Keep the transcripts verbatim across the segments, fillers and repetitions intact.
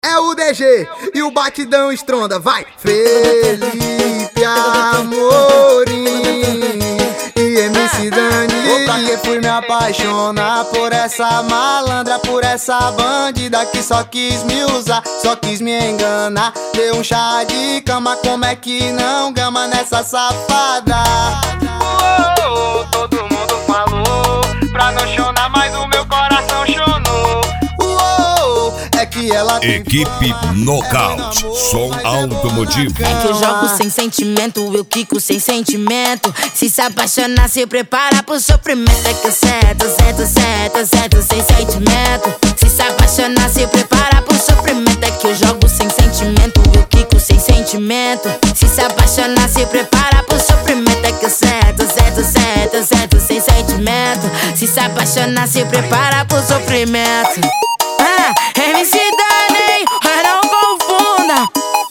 É o D G e o batidão estronda, vai! Felipe Amorim e M C Dani. Vou pra que fui me apaixonar por essa malandra, por essa bandida que só quis me usar, só quis me enganar. Deu um chá de cama, como é que não gama nessa safada? Uou, todo mundo falou pra não chorar, mas o meu coração chonou. Uou, é que ela tem Equipe Nocaute, som automotivo. É que eu jogo sem sentimento, eu quico sem sentimento. Se se apaixonar, se prepara pro sofrimento. É que eu certo, certo, certo, certo, sem sentimento. Se se apaixonar, se prepara pro sofrimento. É que eu jogo sem sentimento, eu quico sem sentimento. Se se apaixonar, se prepara pro sofrimento. É que eu certo, certo, certo, certo, sem sentimento. Se se apaixonar, se prepara pro sofrimento. Ah, M C Dani, mas não confunda.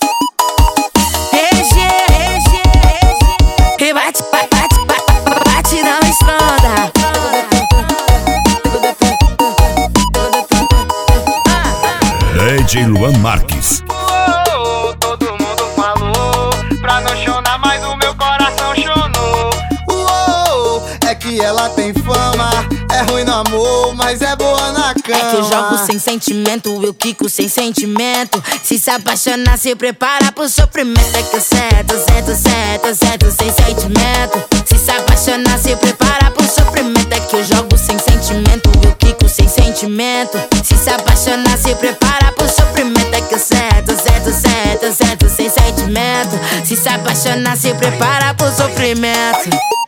E G, E G, E G. E bate, bate, bate, bate, bate, não estronda. D J Luan Marques. Uou, todo mundo falou pra não chorar, mas o meu coração chonou. Uou, é que ela tem fama, é ruim no amor, mas é boa na cama. É que eu jogo sem sentimento, eu quico sem sentimento. Se se apaixonar, se prepara pro sofrimento. É que eu certo, certo, certo, certo, sem sentimento. Se se apaixonar, se prepara pro sofrimento. É que eu jogo sem sentimento, eu quico sem sentimento. Se se apaixonar, se prepara pro sofrimento. É que eu certo, certo, certo, certo, sem sentimento. Se se apaixonar, se prepara pro sofrimento.